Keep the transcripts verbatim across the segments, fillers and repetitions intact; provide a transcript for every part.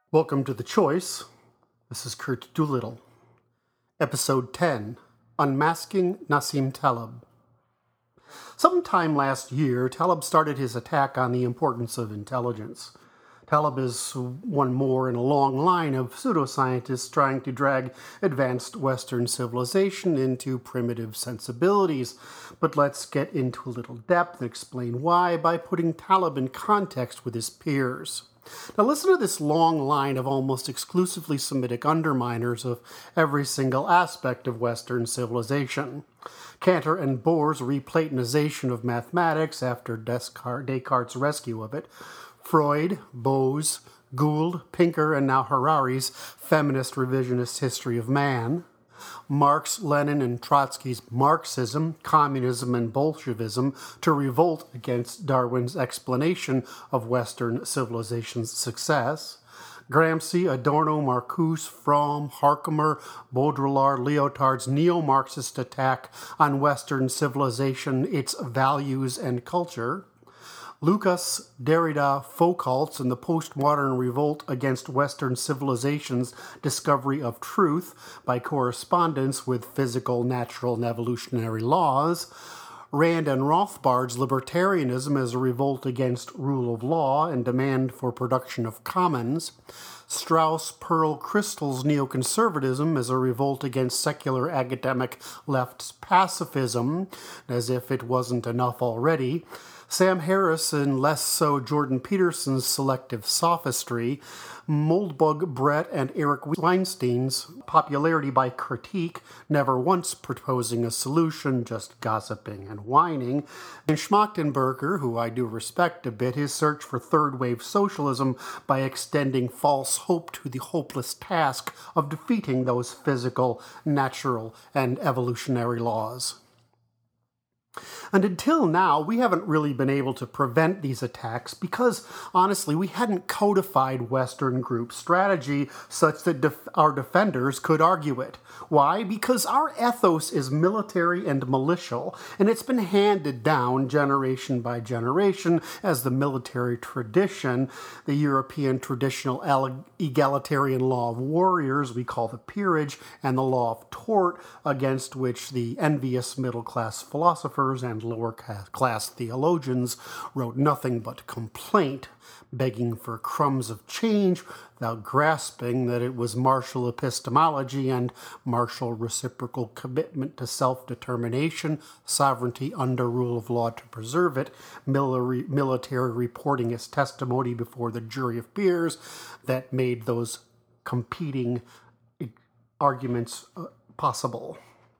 Welcome to The Choice. This is Kurt Doolittle. Episode ten, Unmasking Nassim Taleb. Sometime last year, Taleb started his attack on the importance of intelligence. Taleb is one more in a long line of pseudoscientists trying to drag advanced Western civilization into primitive sensibilities. But let's get into a little depth and explain why by putting Taleb in context with his peers. Now listen to this long line of almost exclusively Semitic underminers of every single aspect of Western civilization. Cantor and Bohr's replatonization of mathematics after Descartes' rescue of it. Freud, Bose, Gould, Pinker, and now Harari's feminist revisionist history of man. Marx, Lenin, and Trotsky's Marxism, communism, and Bolshevism to revolt against Darwin's explanation of Western civilization's success. Gramsci, Adorno, Marcuse, Fromm, Herkomer, Baudrillard, Lyotard's neo-Marxist attack on Western civilization, its values and culture. Lucas, Derrida, Foucault's and the postmodern revolt against Western civilization's discovery of truth by correspondence with physical, natural, and evolutionary laws. Rand and Rothbard's libertarianism as a revolt against rule of law and demand for production of commons. Strauss, Pearl, Kristol's neoconservatism as a revolt against secular academic left's pacifism, as if it wasn't enough already. Sam Harris and less so Jordan Peterson's selective sophistry, Moldbug, Brett, and Eric Weinstein's popularity by critique, never once proposing a solution, just gossiping and whining, and Schmachtenberger, who I do respect a bit, his search for third-wave socialism by extending false hope to the hopeless task of defeating those physical, natural, and evolutionary laws. And until now, we haven't really been able to prevent these attacks because, honestly, we hadn't codified Western group strategy such that def- our defenders could argue it. Why? Because our ethos is military and militial, and it's been handed down generation by generation as the military tradition, the European traditional egalitarian law of warriors we call the peerage, and the law of tort, against which the envious middle-class philosophers and lower-class theologians wrote nothing but complaint, begging for crumbs of change without grasping that it was martial epistemology and martial reciprocal commitment to self-determination, sovereignty under rule of law to preserve it, military reporting as testimony before the jury of peers that made those competing arguments possible.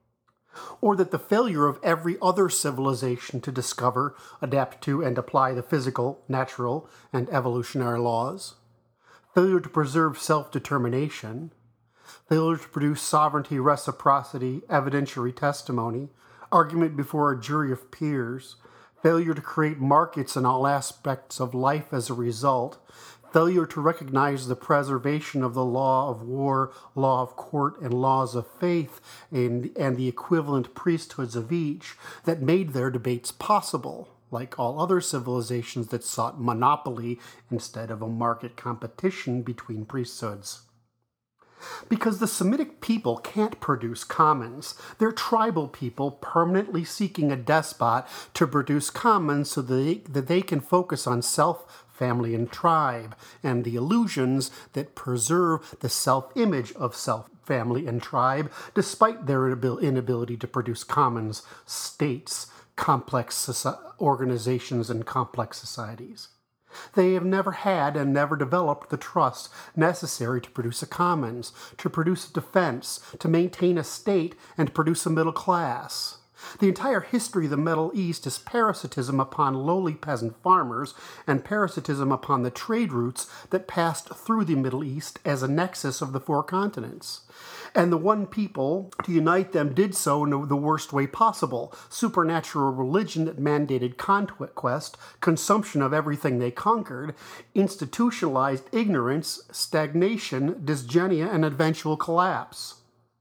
Or that the failure of every other civilization to discover, adapt to, and apply the physical, natural, and evolutionary laws, failure to preserve self-determination, failure to produce sovereignty, reciprocity, evidentiary testimony, argument before a jury of peers, failure to create markets in all aspects of life as a result, failure to recognize the preservation of the law of war, law of court, and laws of faith, and, and the equivalent priesthoods of each that made their debates possible, like all other civilizations that sought monopoly instead of a market competition between priesthoods. Because the Semitic people can't produce commons. They're tribal people permanently seeking a despot to produce commons so that they, that they can focus on self, family, and tribe, and the illusions that preserve the self-image of self, family, and tribe, despite their inability to produce commons, states, complex organizations, and complex societies. They have never had and never developed the trust necessary to produce a commons, to produce a defense, to maintain a state, and produce a middle class. The entire history of the Middle East is parasitism upon lowly peasant farmers and parasitism upon the trade routes that passed through the Middle East as a nexus of the four continents. And the one people, to unite them, did so in the worst way possible. Supernatural religion that mandated conquest, consumption of everything they conquered, institutionalized ignorance, stagnation, dysgenia, and eventual collapse.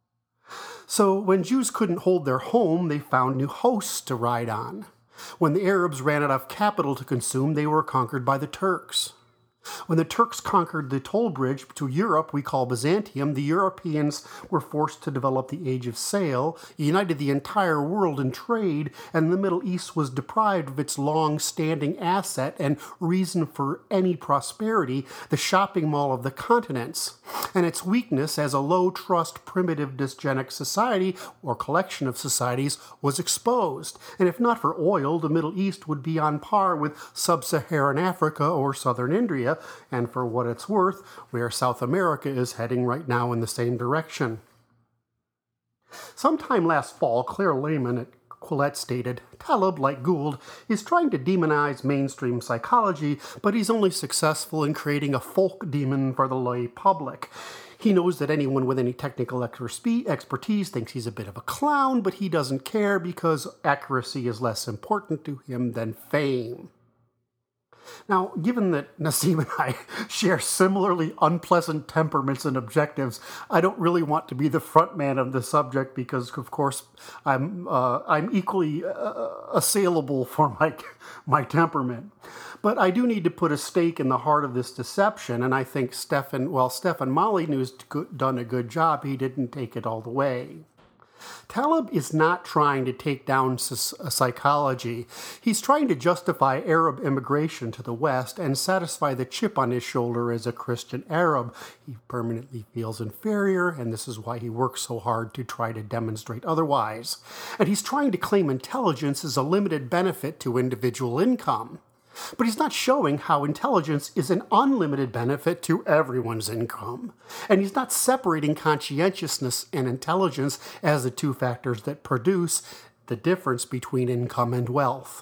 So when Jews couldn't hold their home, they found new hosts to ride on. When the Arabs ran out of capital to consume, they were conquered by the Turks. When the Turks conquered the toll bridge to Europe we call Byzantium, the Europeans were forced to develop the age of sail, united the entire world in trade, and the Middle East was deprived of its long-standing asset and reason for any prosperity, the shopping mall of the continents. And its weakness as a low-trust, primitive, dysgenic society, or collection of societies, was exposed. And if not for oil, the Middle East would be on par with sub-Saharan Africa or southern India, and for what it's worth, where South America is heading right now in the same direction. Sometime last fall, Claire Lehman at Quillette stated, Taleb, like Gould, is trying to demonize mainstream psychology, but he's only successful in creating a folk demon for the lay public. He knows that anyone with any technical expertise thinks he's a bit of a clown, but he doesn't care because accuracy is less important to him than fame. Now, given that Nassim and I share similarly unpleasant temperaments and objectives, I don't really want to be the front man of the subject because, of course, I'm uh, I'm equally uh, assailable for my my temperament. But I do need to put a stake in the heart of this deception, and I think Stefan, well, Stefan Molyneux's done a good job. He didn't take it all the way. Taleb is not trying to take down psychology. He's trying to justify Arab immigration to the West and satisfy the chip on his shoulder as a Christian Arab. He permanently feels inferior, and this is why he works so hard to try to demonstrate otherwise. And he's trying to claim intelligence as a limited benefit to individual income. But he's not showing how intelligence is an unlimited benefit to everyone's income. And he's not separating conscientiousness and intelligence as the two factors that produce the difference between income and wealth.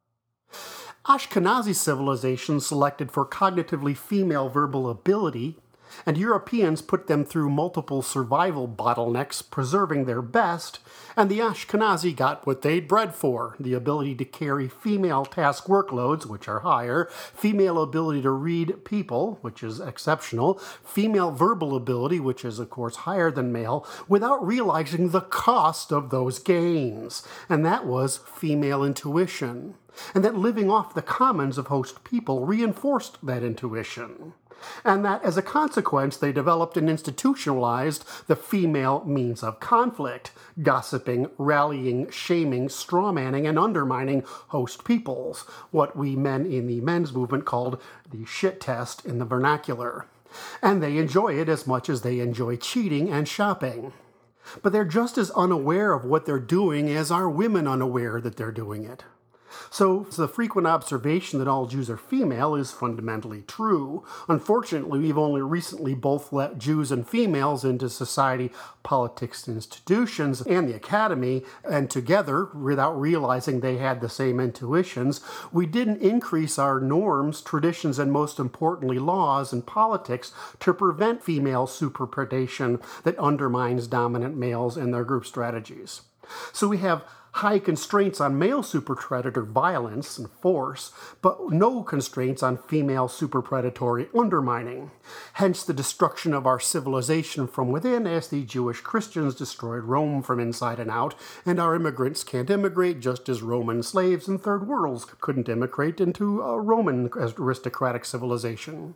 Ashkenazi civilization selected for cognitively female verbal ability, and Europeans put them through multiple survival bottlenecks, preserving their best, and the Ashkenazi got what they'd bred for, the ability to carry female task workloads, which are higher, female ability to read people, which is exceptional, female verbal ability, which is, of course, higher than male, without realizing the cost of those gains, and that was female intuition. And that living off the commons of host people reinforced that intuition. And that, as a consequence, they developed and institutionalized the female means of conflict, gossiping, rallying, shaming, strawmanning, and undermining host peoples, what we men in the men's movement called the shit test in the vernacular. And they enjoy it as much as they enjoy cheating and shopping. But they're just as unaware of what they're doing as are women unaware that they're doing it. So the frequent observation that all Jews are female is fundamentally true. Unfortunately, we've only recently both let Jews and females into society, politics, institutions, and the academy, and together, without realizing they had the same intuitions, we didn't increase our norms, traditions, and most importantly, laws and politics to prevent female superpredation that undermines dominant males and their group strategies. So we have high constraints on male superpredator violence and force, but no constraints on female superpredatory undermining. Hence the destruction of our civilization from within as the Jewish Christians destroyed Rome from inside and out, and our immigrants can't immigrate just as Roman slaves in third worlds couldn't immigrate into a Roman aristocratic civilization.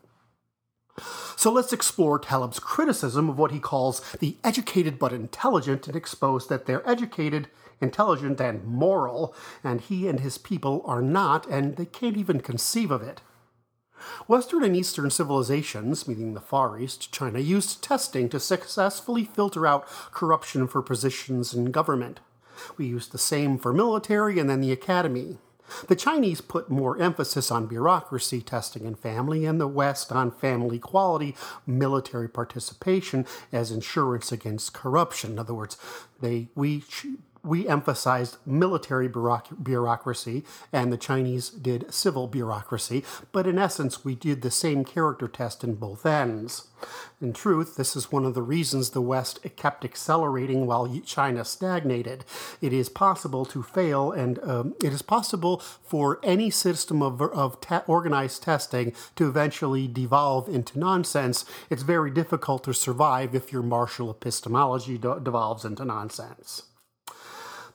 So let's explore Taleb's criticism of what he calls the educated but intelligent and expose that they're educated, intelligent, and moral, and he and his people are not, and they can't even conceive of it. Western and Eastern civilizations, meaning the Far East, China, used testing to successfully filter out corruption for positions in government. We used the same for military and then the academy. The Chinese put more emphasis on bureaucracy, testing, and family, and the West on family equality, military participation as insurance against corruption. In other words, they we we emphasized military bureaucracy, and the Chinese did civil bureaucracy, but in essence, we did the same character test in both ends. In truth, this is one of the reasons the West kept accelerating while China stagnated. It is possible to fail, and um, it is possible for any system of, of te- organized testing to eventually devolve into nonsense. It's very difficult to survive if your martial epistemology de- devolves into nonsense.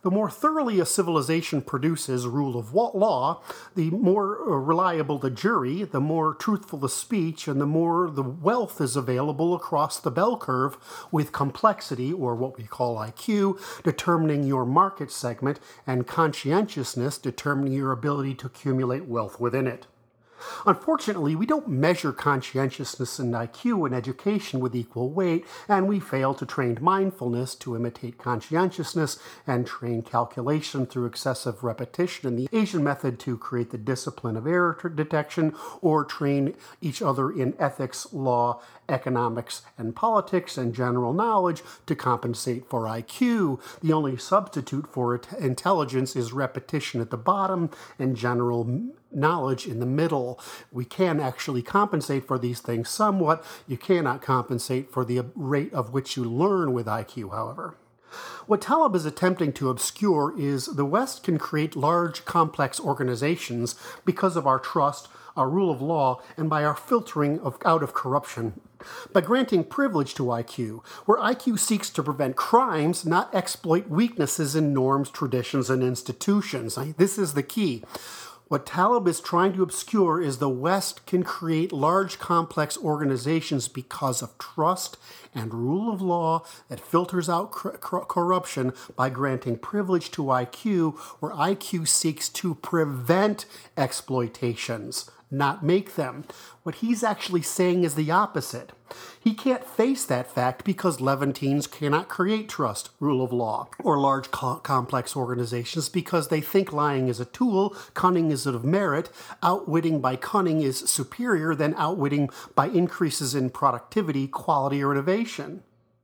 The more thoroughly a civilization produces rule of law, the more reliable the jury, the more truthful the speech, and the more the wealth is available across the bell curve, with complexity, or what we call I Q, determining your market segment, and conscientiousness determining your ability to accumulate wealth within it. Unfortunately, we don't measure conscientiousness and I Q in education with equal weight, and we fail to train mindfulness to imitate conscientiousness and train calculation through excessive repetition in the Asian method to create the discipline of error detection, or train each other in ethics, law, economics, and politics and general knowledge to compensate for I Q. The only substitute for intelligence is repetition at the bottom and general knowledge in the middle. We can actually compensate for these things somewhat. You cannot compensate for the rate of which you learn with I Q, however. What Taleb is attempting to obscure is the West can create large, complex organizations because of our trust, our rule of law, and by our filtering of, out of corruption. By granting privilege to I Q, where I Q seeks to prevent crimes, not exploit weaknesses in norms, traditions, and institutions. This is the key. What Taleb is trying to obscure is the West can create large, complex organizations because of trust and rule of law that filters out cor- cor- corruption by granting privilege to I Q, where I Q seeks to prevent exploitations, not make them. What he's actually saying is the opposite. He can't face that fact because Levantines cannot create trust, rule of law, or large co- complex organizations because they think lying is a tool, cunning is of merit, outwitting by cunning is superior than outwitting by increases in productivity, quality, or innovation.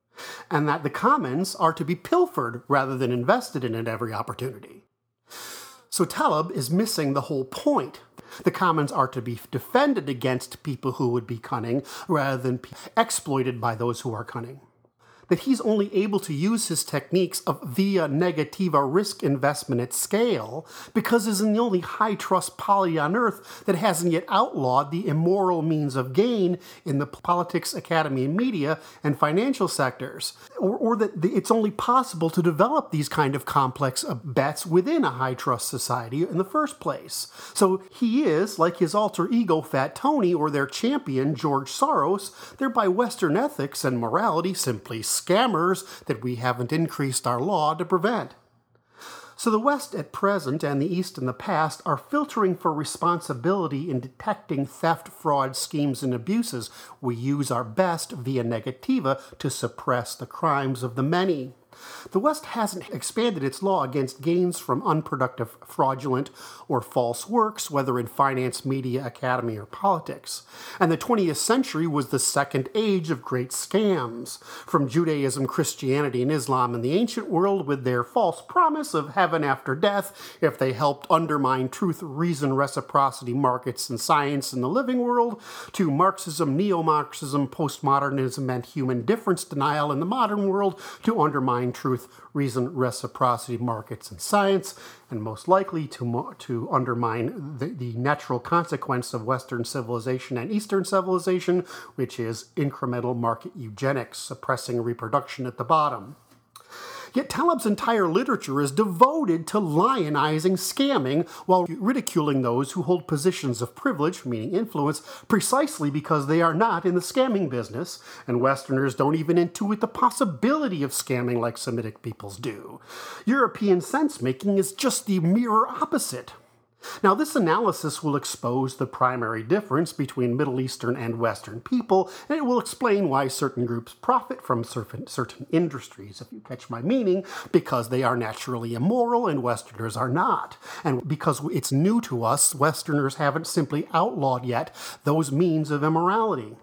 And that the commons are to be pilfered rather than invested in at every opportunity. So Taleb is missing the whole point. The commons are to be defended against people who would be cunning rather than be exploited by those who are cunning. That he's only able to use his techniques of via negativa risk investment at scale because he's the only high-trust poly on earth that hasn't yet outlawed the immoral means of gain in the politics, academy, media, and financial sectors. Or, or that it's only possible to develop these kind of complex bets within a high-trust society in the first place. So he is, like his alter ego Fat Tony or their champion George Soros, they're by Western ethics and morality simply scammers that we haven't increased our law to prevent. So the West at present and the East in the past are filtering for responsibility in detecting theft, fraud, schemes, and abuses. We use our best via negativa to suppress the crimes of the many. The West hasn't expanded its law against gains from unproductive, fraudulent, or false works, whether in finance, media, academy, or politics. And the twentieth century was the second age of great scams, from Judaism, Christianity, and Islam in the ancient world with their false promise of heaven after death if they helped undermine truth, reason, reciprocity, markets, and science in the living world, to Marxism, neo-Marxism, postmodernism, and human difference denial in the modern world to undermine truth, reason, reciprocity, markets, and science, and most likely to, to undermine the, the natural consequence of Western civilization and Eastern civilization, which is incremental market eugenics, suppressing reproduction at the bottom. Yet Taleb's entire literature is devoted to lionizing scamming while ridiculing those who hold positions of privilege, meaning influence, precisely because they are not in the scamming business, and Westerners don't even intuit the possibility of scamming like Semitic peoples do. European sense-making is just the mirror opposite. Now, this analysis will expose the primary difference between Middle Eastern and Western people, and it will explain why certain groups profit from certain, certain industries, if you catch my meaning, because they are naturally immoral and Westerners are not. And because it's new to us, Westerners haven't simply outlawed yet those means of immorality.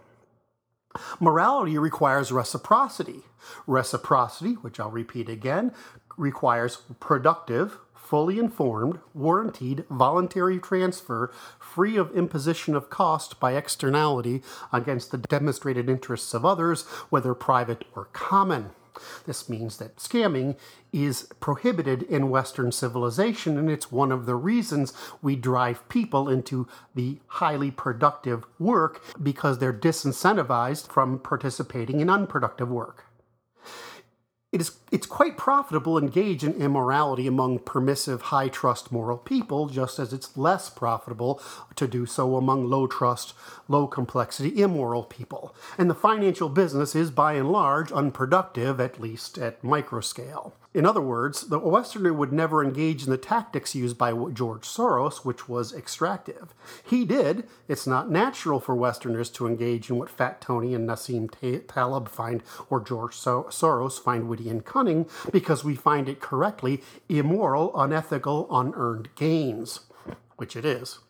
Morality requires reciprocity. Reciprocity, which I'll repeat again, requires productive, fully informed, warranted, voluntary transfer, free of imposition of cost by externality against the demonstrated interests of others, whether private or common. This means that scamming is prohibited in Western civilization, and it's one of the reasons we drive people into the highly productive work because they're disincentivized from participating in unproductive work. It is, it's quite profitable to engage in immorality among permissive, high-trust moral people, just as it's less profitable to do so among low-trust, low-complexity, immoral people. And the financial business is, by and large, unproductive, at least at microscale. In other words, the Westerner would never engage in the tactics used by George Soros, which was extractive. He did. It's not natural for Westerners to engage in what Fat Tony and Nassim Taleb find, or George Soros find witty and cunning, because we find it correctly immoral, unethical, unearned gains, which it is.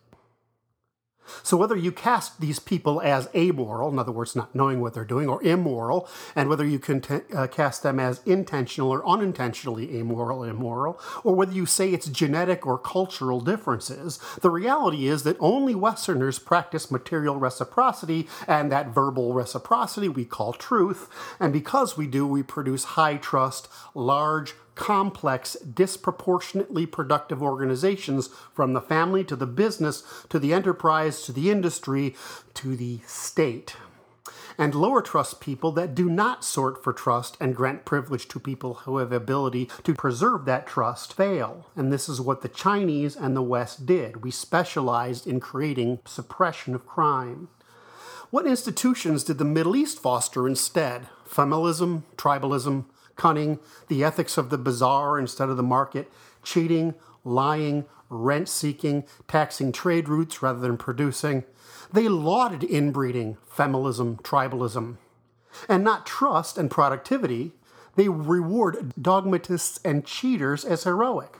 So whether you cast these people as amoral, in other words, not knowing what they're doing, or immoral, and whether you can t- uh, cast them as intentional or unintentionally amoral, immoral, or whether you say it's genetic or cultural differences, the reality is that only Westerners practice material reciprocity, and that verbal reciprocity we call truth, and because we do, we produce high-trust, large, complex, disproportionately productive organizations, from the family to the business to the enterprise to the industry to the state. And lower trust people that do not sort for trust and grant privilege to people who have the ability to preserve that trust fail. And this is what the Chinese and the West did. We specialized in creating suppression of crime. What institutions did the Middle East foster instead? Familism, tribalism, cunning, the ethics of the bazaar instead of the market, cheating, lying, rent-seeking, taxing trade routes rather than producing. They lauded inbreeding, familism, tribalism. And not trust and productivity, they reward dogmatists and cheaters as heroic.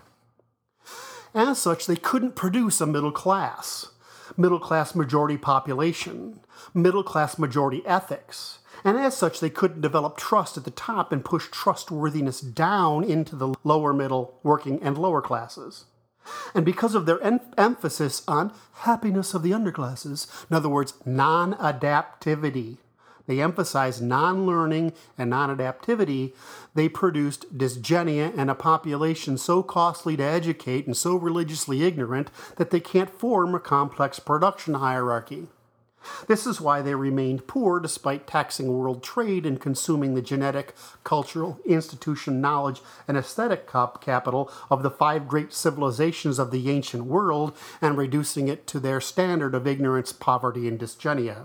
As such, they couldn't produce a middle class, middle-class majority population, middle-class majority ethics. And as such, they couldn't develop trust at the top and push trustworthiness down into the lower middle, working, and lower classes. And because of their em- emphasis on happiness of the underclasses, in other words, non-adaptivity, they emphasized non-learning and non-adaptivity, they produced dysgenia and a population so costly to educate and so religiously ignorant that they can't form a complex production hierarchy. This is why they remained poor despite taxing world trade and consuming the genetic, cultural, institution, knowledge, and aesthetic capital of the five great civilizations of the ancient world and reducing it to their standard of ignorance, poverty, and dysgenia.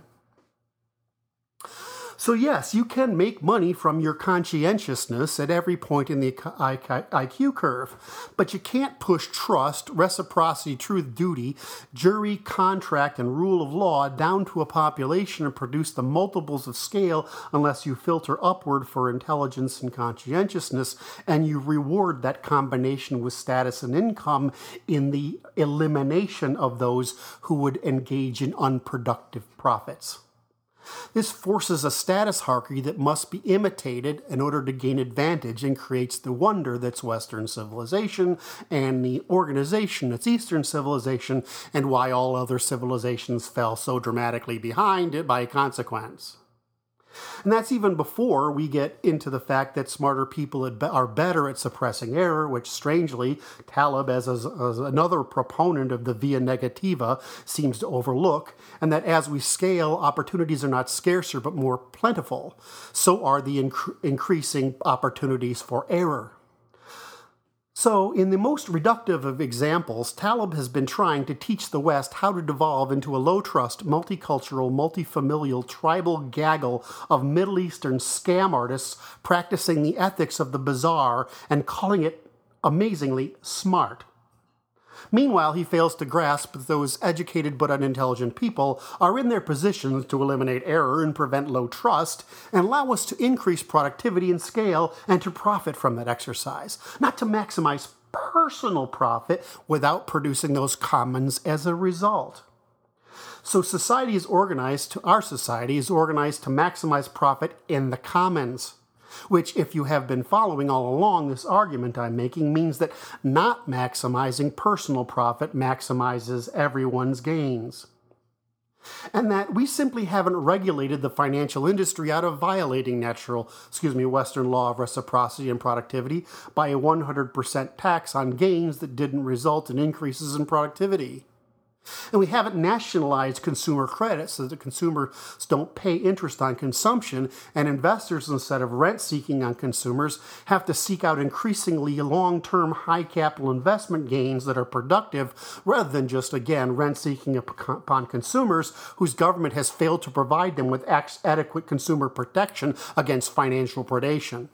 So yes, you can make money from your conscientiousness at every point in the I Q curve, but you can't push trust, reciprocity, truth, duty, jury, contract, and rule of law down to a population and produce the multiples of scale unless you filter upward for intelligence and conscientiousness, and you reward that combination with status and income in the elimination of those who would engage in unproductive profits. This forces a status hierarchy that must be imitated in order to gain advantage and creates the wonder that's Western civilization and the organization that's Eastern civilization and why all other civilizations fell so dramatically behind it by consequence. And that's even before we get into the fact that smarter people are better at suppressing error, which strangely Taleb, as, as, as another proponent of the via negativa, seems to overlook, and that as we scale, opportunities are not scarcer but more plentiful. So are the inc- increasing opportunities for error. So, in the most reductive of examples, Taleb has been trying to teach the West how to devolve into a low-trust, multicultural, multifamilial, tribal gaggle of Middle Eastern scam artists practicing the ethics of the bazaar and calling it, amazingly, smart. Meanwhile, he fails to grasp that those educated but unintelligent people are in their positions to eliminate error and prevent low trust and allow us to increase productivity and scale and to profit from that exercise, not to maximize personal profit without producing those commons as a result. So society is organized to, our society is organized to maximize profit in the commons. Which, if you have been following all along, this argument I'm making means that not maximizing personal profit maximizes everyone's gains. And that we simply haven't regulated the financial industry out of violating natural, excuse me, Western law of reciprocity and productivity by a one hundred percent tax on gains that didn't result in increases in productivity. And we haven't nationalized consumer credit so that the consumers don't pay interest on consumption, and investors, instead of rent seeking on consumers, have to seek out increasingly long-term high capital investment gains that are productive rather than just, again, rent seeking upon consumers whose government has failed to provide them with adequate consumer protection against financial predation.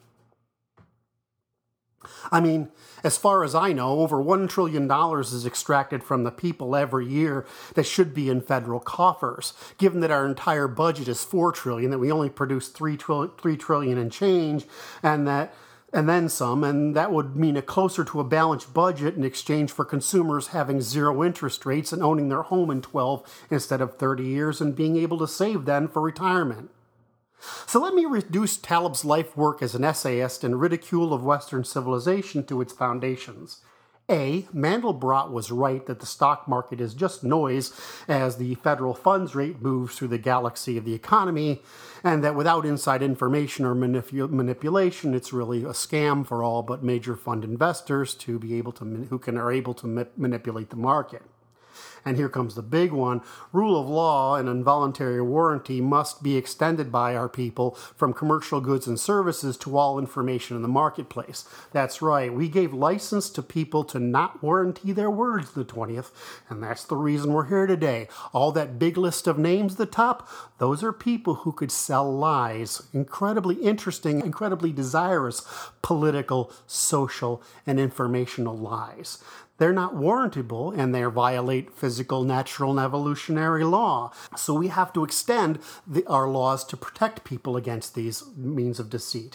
I mean, as far as I know, over one trillion dollars is extracted from the people every year that should be in federal coffers. Given that our entire budget is four trillion dollars, that we only produce three trillion dollars and change, and that and then some, and that would mean a closer to a balanced budget in exchange for consumers having zero interest rates and owning their home in twelve instead of thirty years and being able to save then for retirement. So let me reduce Taleb's life work as an essayist and ridicule of Western civilization to its foundations. A. Mandelbrot was right that the stock market is just noise as the federal funds rate moves through the galaxy of the economy, and that without inside information or manip- manipulation, it's really a scam for all but major fund investors to be able to who can are able to ma- manipulate the market. And here comes the big one. Rule of law and involuntary warranty must be extended by our people from commercial goods and services to all information in the marketplace. That's right. We gave license to people to not warranty their words the twentieth, and that's the reason we're here today. All that big list of names at the top, those are people who could sell lies. Incredibly interesting, incredibly desirous political, social, and informational lies. They're not warrantable, and they violate physical, natural, and evolutionary law. So we have to extend the, our laws to protect people against these means of deceit.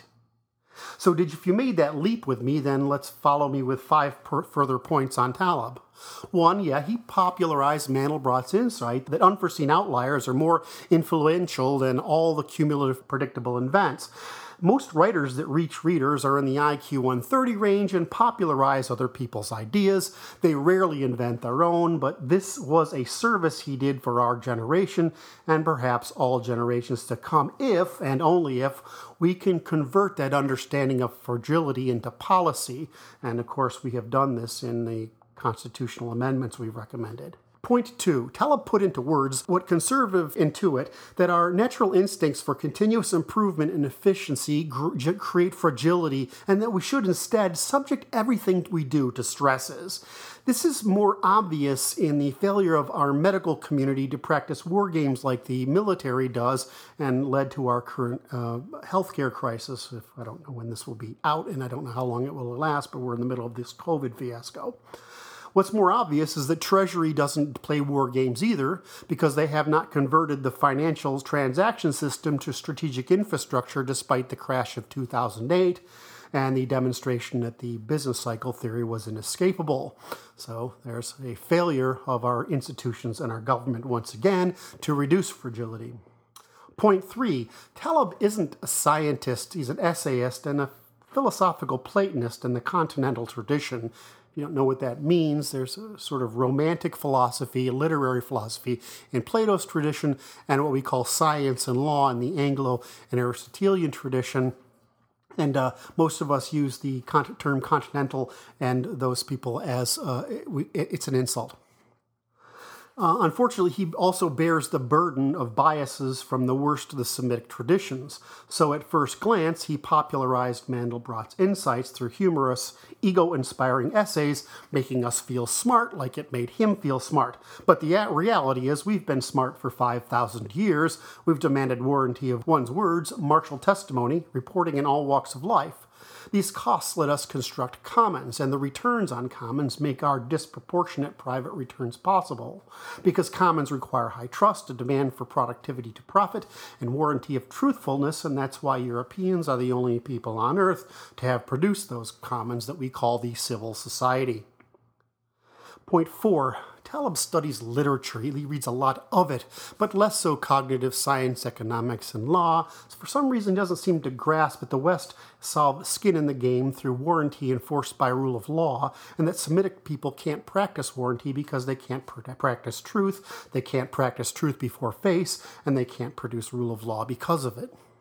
So did, if you made that leap with me, then let's follow me with five per, further points on Taleb. One, yeah, he popularized Mandelbrot's insight that unforeseen outliers are more influential than all the cumulative predictable events. Most writers that reach readers are in the I Q one thirty range and popularize other people's ideas. They rarely invent their own, but this was a service he did for our generation and perhaps all generations to come if, and only if, we can convert that understanding of fragility into policy. And of course, we have done this in the constitutional amendments we've recommended. Point two, Taleb put into words what conservatives intuit, that our natural instincts for continuous improvement and efficiency gr- create fragility, and that we should instead subject everything we do to stresses. This is more obvious in the failure of our medical community to practice war games like the military does and led to our current uh, healthcare crisis. If I don't know when this will be out, and I don't know how long it will last, but we're in the middle of this COVID fiasco. What's more obvious is that Treasury doesn't play war games either, because they have not converted the financial transaction system to strategic infrastructure despite the crash of two thousand eight and the demonstration that the business cycle theory was inescapable. So there's a failure of our institutions and our government once again to reduce fragility. Point three, Taleb isn't a scientist, he's an essayist and a philosophical Platonist in the continental tradition. You don't know what that means. There's a sort of romantic philosophy, literary philosophy in Plato's tradition, and what we call science and law in the Anglo and Aristotelian tradition. And uh, most of us use the con- term continental and those people as uh, we, it's an insult. Uh, unfortunately, he also bears the burden of biases from the worst of the Semitic traditions. So at first glance, he popularized Mandelbrot's insights through humorous, ego-inspiring essays, making us feel smart like it made him feel smart. But the reality is we've been smart for five thousand years. We've demanded warranty of one's words, martial testimony, reporting in all walks of life. These costs let us construct commons, and the returns on commons make our disproportionate private returns possible. Because commons require high trust, a demand for productivity to profit, and warranty of truthfulness, and that's why Europeans are the only people on earth to have produced those commons that we call the civil society. Point four, Taleb studies literature. He reads a lot of it, but less so cognitive science, economics, and law. So for some reason, he doesn't seem to grasp that the West saw skin in the game through warranty enforced by rule of law, and that Semitic people can't practice warranty because they can't pr- practice truth, they can't practice truth before face, and they can't produce rule of law because of it.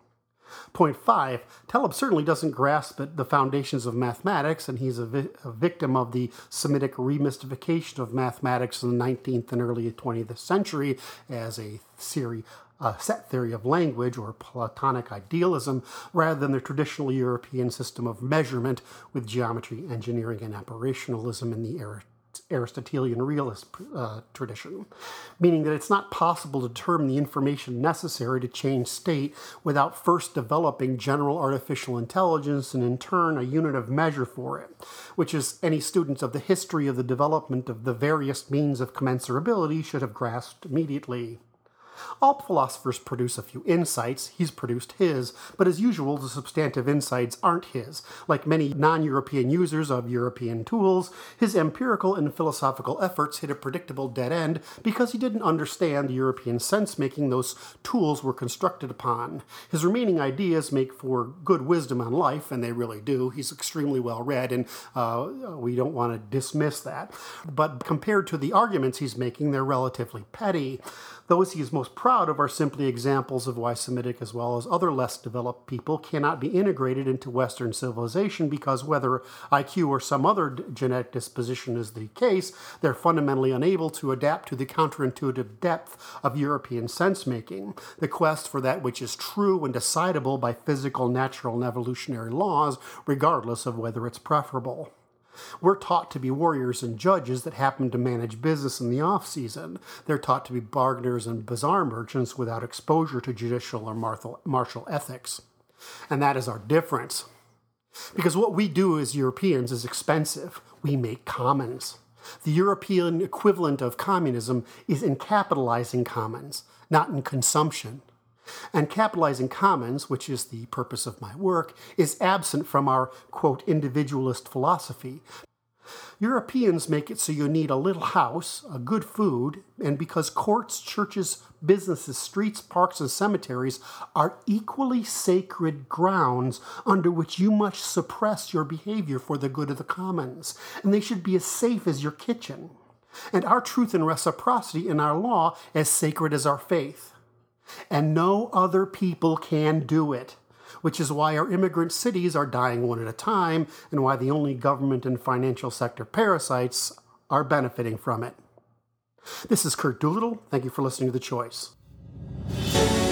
Point five, Taleb certainly doesn't grasp the foundations of mathematics, and he's a, vi- a victim of the Semitic remystification of mathematics in the nineteenth and early twentieth century as a theory, a set theory of language or Platonic idealism, rather than the traditional European system of measurement with geometry, engineering, and apparitionalism in the era Aristotelian realist uh, tradition, meaning that it's not possible to determine the information necessary to change state without first developing general artificial intelligence and in turn a unit of measure for it, which is any student of the history of the development of the various means of commensurability should have grasped immediately. All philosophers produce a few insights. He's produced his, but as usual, the substantive insights aren't his. Like many non-European users of European tools, his empirical and philosophical efforts hit a predictable dead end because he didn't understand the European sense-making those tools were constructed upon. His remaining ideas make for good wisdom on life, and they really do. He's extremely well-read, and uh, we don't want to dismiss that. But compared to the arguments he's making, they're relatively petty. Those he is most proud of are simply examples of why Semitic as well as other less developed people cannot be integrated into Western civilization because whether I Q or some other genetic disposition is the case, they're fundamentally unable to adapt to the counterintuitive depth of European sense-making, the quest for that which is true and decidable by physical, natural, and evolutionary laws, regardless of whether it's preferable. We're taught to be warriors and judges that happen to manage business in the off-season. They're taught to be bargainers and bazaar merchants without exposure to judicial or martial ethics. And that is our difference. Because what we do as Europeans is expensive. We make commons. The European equivalent of communism is in capitalizing commons, not in consumption. And capitalizing commons, which is the purpose of my work, is absent from our, quote, individualist philosophy. Europeans make it so you need a little house, a good food, and because courts, churches, businesses, streets, parks, and cemeteries are equally sacred grounds under which you must suppress your behavior for the good of the commons, and they should be as safe as your kitchen. And our truth and reciprocity in our law as sacred as our faith. And no other people can do it, which is why our immigrant cities are dying one at a time and why the only government and financial sector parasites are benefiting from it. This is Kurt Doolittle. Thank you for listening to The Choice.